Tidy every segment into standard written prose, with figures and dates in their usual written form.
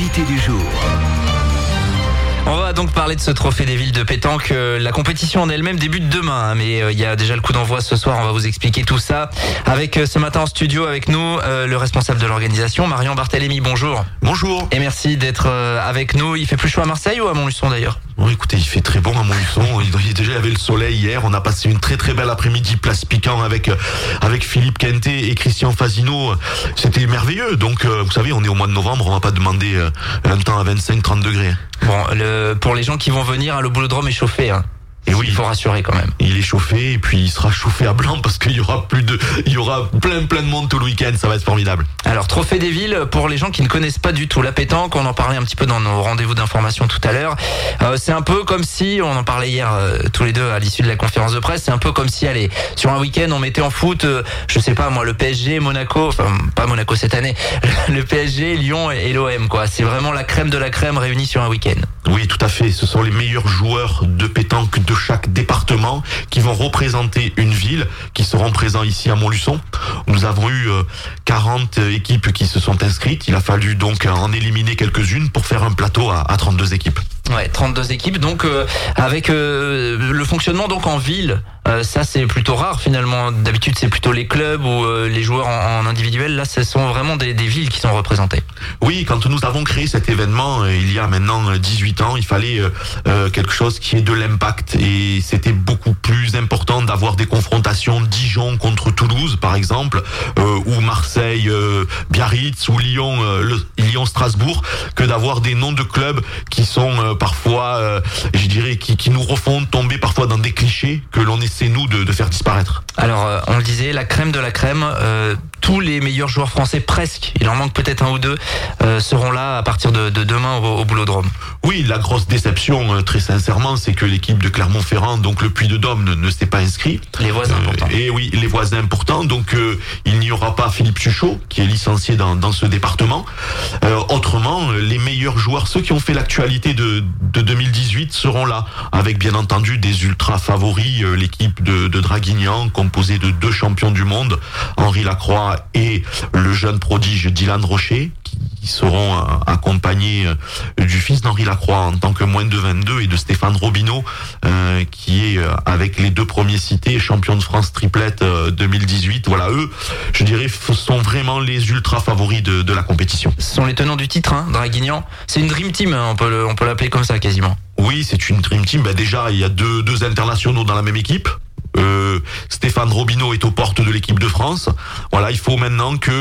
l'invité du jour. On va donc parler de ce trophée des villes de pétanque. La compétition en elle-même débute demain, mais il y a déjà le coup d'envoi ce soir. On va vous expliquer tout ça avec ce matin en studio avec nous le responsable de l'organisation, Marion Barthélémy. Bonjour. Bonjour. Et merci d'être avec nous. Il fait plus chaud à Marseille ou à Montluçon d'ailleurs? Bon, écoutez, il fait très bon à Montluçon. Il y avait le soleil hier. On a passé une très très belle après-midi place Piquant avec Philippe Quintet et Christian Fasino. C'était merveilleux. Donc, vous savez, on est au mois de novembre. On va pas demander un temps à 25-30 degrés. Bon, pour les gens qui vont venir, le boulodrome est chauffé. Et oui, il faut rassurer quand même. Il est chauffé et puis il sera chauffé à blanc parce qu'il y aura plein de monde tout le week-end. Ça va être formidable. Alors, trophée des villes, pour les gens qui ne connaissent pas du tout la pétanque, on en parlait un petit peu dans nos rendez-vous d'information tout à l'heure. C'est un peu comme si, on en parlait hier tous les deux à l'issue de la conférence de presse, c'est un peu comme si, allez, sur un week-end, on mettait en foot, je sais pas moi, le PSG, Monaco, enfin pas Monaco cette année, le PSG, Lyon et l'OM, quoi. C'est vraiment la crème de la crème réunie sur un week-end. Oui, tout à fait. Ce sont les meilleurs joueurs de pétanque de chaque département qui vont représenter une ville, qui seront présents ici à Montluçon. Nous avons eu 40 équipes qui se sont inscrites. Il a fallu donc en éliminer quelques-unes pour faire un plateau à 32 équipes. Ouais, 32 équipes. Donc avec le fonctionnement donc en ville, ça c'est plutôt rare finalement. D'habitude c'est plutôt les clubs ou les joueurs en individuel. Là, ce sont vraiment des villes qui sont représentées. Oui, quand nous avons créé cet événement il y a maintenant 18 ans, il fallait quelque chose qui ait de l'impact et c'était beaucoup plus important d'avoir des confrontations Dijon contre Toulouse par exemple, ou Marseille Biarritz ou Lyon Strasbourg, que d'avoir des noms de clubs qui sont parfois, je dirais, qui nous refont tomber parfois dans des clichés que l'on essaie nous de faire disparaître. Alors, on le disait, la crème de la crème, tous les meilleurs joueurs français, presque, il en manque peut-être un ou deux, seront là à partir de demain au boulodrome. Oui, la grosse déception, très sincèrement, c'est que l'équipe de Clermont-Ferrand, donc le Puy-de-Dôme, ne s'est pas inscrit. Les voisins importants. Et oui, les voisins importants. Donc, il n'y aura pas Philippe Suchot, qui est licencié dans ce département. Autrement, les meilleurs joueurs, ceux qui ont fait l'actualité de 2018, seront là, avec bien entendu des ultra favoris, l'équipe de Draguignan, composée de 2 champions du monde, Henri Lacroix et le jeune prodige Dylan Rocher, qui seront accompagnés du fils d'Henri Lacroix en tant que moins de 22 et de Stéphane Robineau, qui est avec les 2 premiers cités, champion de France triplette 2018. Voilà, eux, je dirais, sont vraiment les ultra favoris de la compétition. Ce sont les tenants du titre, Draguignan. C'est une dream team, on peut l'appeler comme ça quasiment. Oui, c'est une dream team. Déjà, il y a deux internationaux dans la même équipe. Stéphane Robineau est aux portes de l'équipe de France. Voilà, il faut maintenant que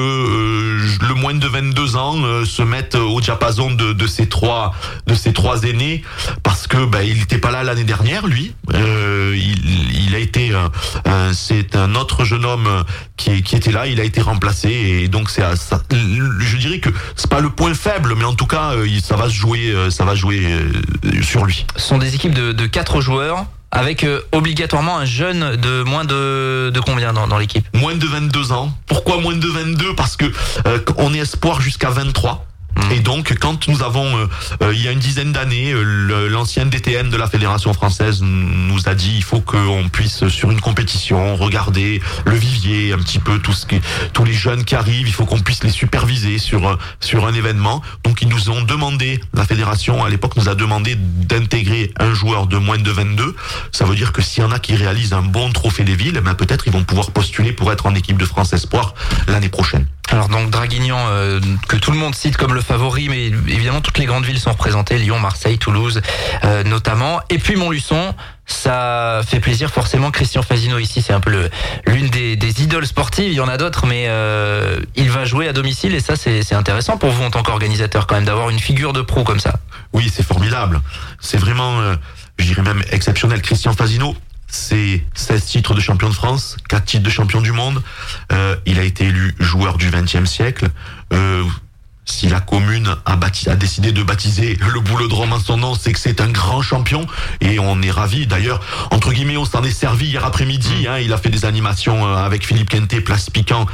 le moins de 22 ans se mette au diapason de ces trois aînés, parce que il n'était pas là l'année dernière, lui. Il a été c'est un autre jeune homme qui était là. Il a été remplacé et donc je dirais que c'est pas le point faible, mais en tout cas ça va jouer sur lui. Ce sont des équipes de 4 joueurs. Avec obligatoirement un jeune de moins de combien dans l'équipe? Moins de 22 ans. Pourquoi moins de 22? Parce que on est espoir jusqu'à 23. Et donc, quand nous avons, il y a une dizaine d'années, l'ancien DTN de la Fédération française nous a dit il faut qu'on puisse, sur une compétition, regarder le vivier, un petit peu tous les jeunes qui arrivent, il faut qu'on puisse les superviser sur un événement. Donc, ils nous ont demandé, la Fédération, à l'époque, nous a demandé d'intégrer un joueur de moins de 22. Ça veut dire que s'il y en a qui réalisent un bon trophée des villes, peut-être ils vont pouvoir postuler pour être en équipe de France Espoir l'année prochaine. Alors donc Draguignan, que tout le monde cite comme le favori, mais évidemment toutes les grandes villes sont représentées, Lyon, Marseille, Toulouse notamment. Et puis Montluçon, ça fait plaisir forcément. Christian Fasino ici, c'est un peu l'une des idoles sportives, il y en a d'autres, mais il va jouer à domicile et ça c'est intéressant pour vous en tant qu'organisateur quand même d'avoir une figure de pro comme ça. Oui, c'est formidable. C'est vraiment, je dirais même exceptionnel. Christian Fasino, c'est 16 titres de champion de France, 4 titres de champion du monde. Il a été élu joueur du XXe siècle. Si la commune a décidé de baptiser le boulodrome en son nom, c'est que c'est un grand champion et on est ravis. D'ailleurs, entre guillemets, on s'en est servi hier après-midi. Il a fait des animations avec Philippe Quintet, Place Piquant,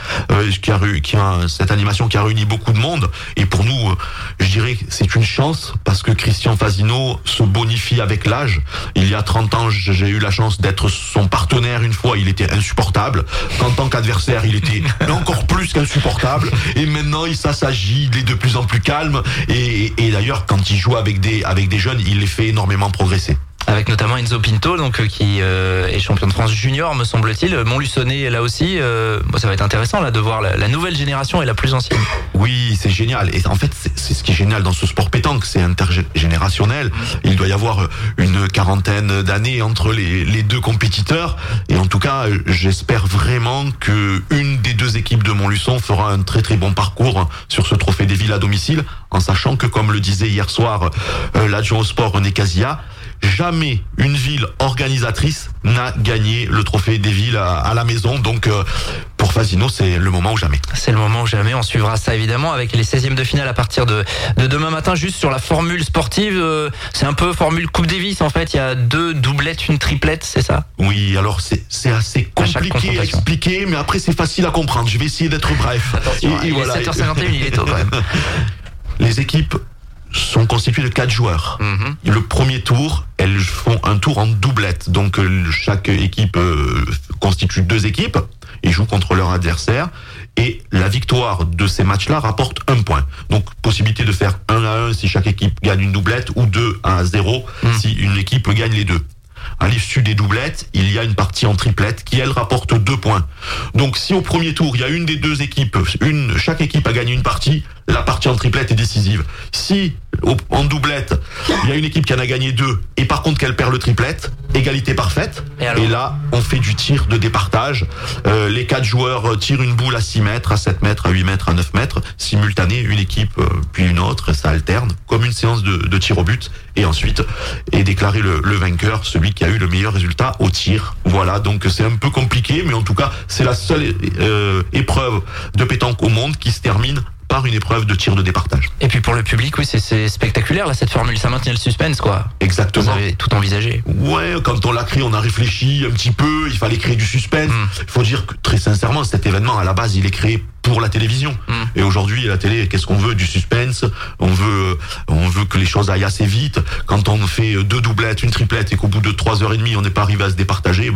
cette animation qui a réuni beaucoup de monde. Et pour nous, je dirais que c'est une chance parce que Christian Fasino se bonifie avec l'âge. Il y a 30 ans, j'ai eu la chance d'être son partenaire une fois. Il était insupportable. En tant qu'adversaire, il était encore plus qu'insupportable. Et maintenant, il s'assagit. est de plus en plus calme et d'ailleurs quand il joue avec des jeunes, il les fait énormément progresser. Avec notamment Enzo Pinto, donc qui est champion de France junior, me semble-t-il. Montluçonnet là aussi. Ça va être intéressant là de voir la nouvelle génération et la plus ancienne. Oui, c'est génial. Et en fait, c'est ce qui est génial dans ce sport pétanque, c'est intergénérationnel. Il doit y avoir une quarantaine d'années entre les deux compétiteurs. Et en tout cas, j'espère vraiment que une des deux équipes de Montluçon fera un très très bon parcours sur ce trophée des villes à domicile, en sachant que, comme le disait hier soir l'adjoint au sport René Casillas, jamais une ville organisatrice n'a gagné le trophée des villes à la maison. Donc pour Fasino, c'est le moment ou jamais. C'est le moment ou jamais. On suivra ça évidemment avec les 16e de finale à partir de demain matin. Juste sur la formule sportive, c'est un peu formule Coupe Davis en fait. Il y a 2 doublettes, une triplette, c'est ça? Oui, alors c'est assez compliqué à expliquer, mais après c'est facile à comprendre. Je vais essayer d'être bref. Attention, il est 7h51, il est tôt quand même. Les équipes sont constituées de 4 joueurs. Le premier tour, elles font un tour en doublette. Donc chaque équipe constitue 2 équipes et joue contre leur adversaire. Et la victoire de ces matchs-là rapporte 1 point. Donc possibilité de faire 1-1 si chaque équipe gagne une doublette ou 2-0 si une équipe gagne les 2. À l'issue des doublettes, il y a une partie en triplette qui, elle, rapporte 2 points. Donc, si au premier tour, il y a une des deux équipes, chaque équipe a gagné une partie, la partie en triplette est décisive. Si, en doublette, il y a une équipe qui en a gagné 2, et par contre qu'elle perd le triplette, égalité parfaite. Et là, on fait du tir de départage. Les 4 joueurs tirent une boule à 6 mètres, à 7 mètres, à 8 mètres, à 9 mètres, simultané, une équipe, puis une autre, ça alterne, comme une séance de tir au but. Et ensuite est déclaré le vainqueur, celui qui a eu le meilleur résultat au tir. Voilà, donc c'est un peu compliqué, mais en tout cas, c'est la seule épreuve de pétanque au monde qui se termine par une épreuve de tir de départage. Et puis pour le public, oui, c'est spectaculaire là cette formule, ça maintient le suspense quoi. Exactement. Vous avez tout envisagé. Ouais, quand on l'a créé, on a réfléchi un petit peu, il fallait créer du suspense. Il faut dire que très sincèrement, cet événement à la base, il est créé pour la télévision. Et aujourd'hui, la télé, qu'est-ce qu'on veut? Du suspense. On veut que les choses aillent assez vite. Quand on fait 2 doublettes, une triplette et qu'au bout de 3h30, on n'est pas arrivé à se départager,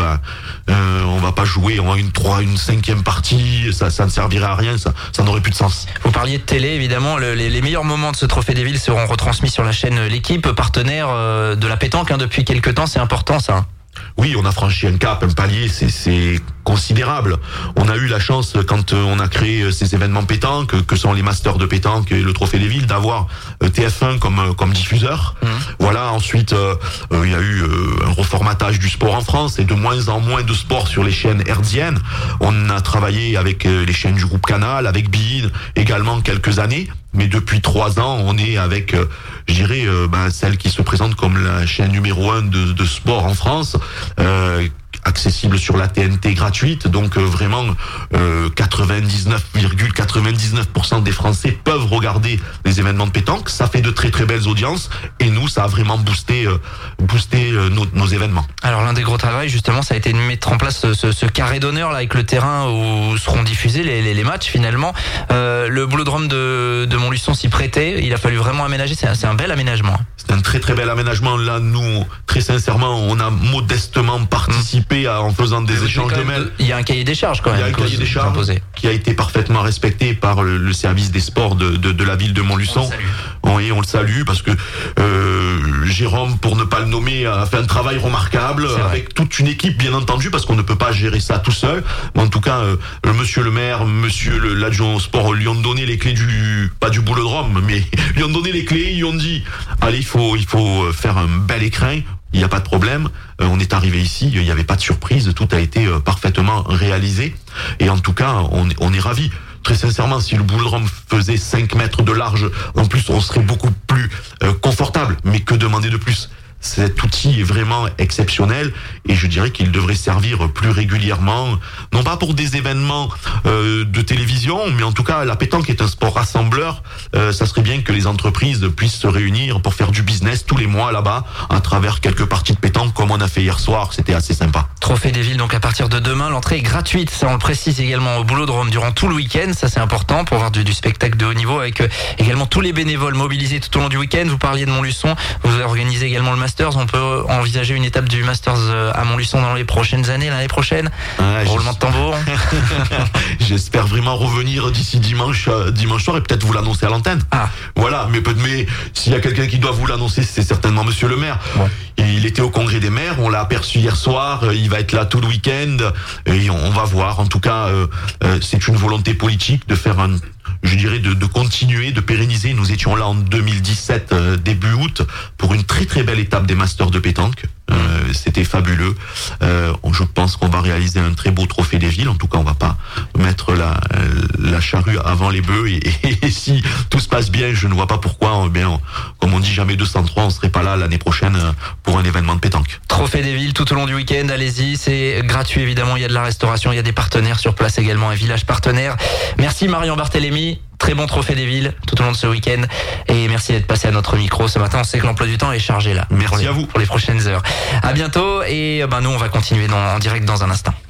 on va pas jouer en une 5e partie. Ça ne servirait à rien. Ça n'aurait plus de sens. Vous parliez de télé, évidemment. Les meilleurs moments de ce trophée des villes seront retransmis sur la chaîne L'équipe, partenaire de la pétanque depuis quelques temps. C'est important, ça. Oui, on a franchi un cap, un palier, c'est considérable. On a eu la chance, quand on a créé ces événements pétanque, que sont les masters de pétanque et le trophée des villes, d'avoir TF1 comme diffuseur. Voilà, ensuite, il y a eu un reformatage du sport en France et de moins en moins de sport sur les chaînes hertziennes. On a travaillé avec les chaînes du groupe Canal, avec beIN également quelques années. Mais depuis 3 ans, on est avec, je dirais, celle qui se présente comme la chaîne numéro 1 de sport en France, accessible sur la TNT gratuite. Donc vraiment, 99,99% des Français peuvent regarder les événements de pétanque. Ça fait de très très belles audiences. Et nous, ça a vraiment boosté nos événements. Alors l'un des gros travaux, justement, ça a été de mettre en place ce carré d'honneur là avec le terrain où seront diffusés les matchs finalement. Le boulodrome de Montluçon s'y prêtait. Il a fallu vraiment aménager. C'est un bel aménagement. C'est un très très bel aménagement. Là, nous, très sincèrement, on a modestement participé en faisant des échanges de mails. Il y a un cahier des charges quand même. Il y a un cahier des charges qui a été parfaitement respecté par le service des sports de la ville de Montluçon. On le salue parce que Jérôme, pour ne pas le nommer, a fait un travail remarquable avec toute une équipe, bien entendu, parce qu'on ne peut pas gérer ça tout seul. Mais en tout cas, monsieur le maire, monsieur l'adjoint au sport lui ont donné les clés pas du boulodrome, mais lui ont donné les clés. Ils ont dit, allez, il faut faire un bel écrin. Il n'y a pas de problème. On est arrivé ici, il n'y avait pas de surprise. Tout a été parfaitement réalisé. Et en tout cas, on est ravis. Très sincèrement, si le boulodrome faisait 5 mètres de large, en plus, on serait beaucoup plus confortable. Mais que demander de plus? Cet outil est vraiment exceptionnel et je dirais qu'il devrait servir plus régulièrement, non pas pour des événements de télévision, mais en tout cas la pétanque est un sport rassembleur. Ça serait bien que les entreprises puissent se réunir pour faire du business tous les mois là-bas à travers quelques parties de pétanque comme on a fait hier soir. C'était assez sympa. Trophée des villes, donc à partir de demain, l'entrée est gratuite. Ça, on le précise également au boulodrome durant tout le week-end. Ça, c'est important pour voir du spectacle de haut niveau avec également tous les bénévoles mobilisés tout au long du week-end. Vous parliez de Montluçon, vous organisez également le Masters, on peut envisager une étape du Masters à Montluçon dans les prochaines années, l'année prochaine. Roulement de tambour. J'espère vraiment revenir d'ici dimanche soir et peut-être vous l'annoncer à l'antenne. Voilà, mais s'il y a quelqu'un qui doit vous l'annoncer, c'est certainement monsieur le maire. Bon. Il était au congrès des maires, on l'a aperçu hier soir, il va être là tout le week-end et on va voir. En tout cas, c'est une volonté politique de faire de continuer, de pérenniser. Nous étions là en 2017, début août, pour une très très belle étape des Masters de pétanque. C'était fabuleux. Je pense qu'on va réaliser un très beau trophée des villes. En tout cas, on va pas mettre la charrue avant les bœufs. Et si tout se passe bien, je ne vois pas pourquoi, comme on dit jamais 203, on serait pas là l'année prochaine pour un événement de pétanque. Trophée des villes tout au long du week-end. Allez-y, c'est gratuit évidemment. Il y a de la restauration, il y a des partenaires sur place également, un village partenaire. Merci Marion Barthélémy. Très bon trophée des villes tout au long de ce week-end. Et merci d'être passé à notre micro ce matin. On sait que l'emploi du temps est chargé là. Merci à vous. Pour les prochaines heures. À bientôt. Et nous, on va continuer en direct dans un instant.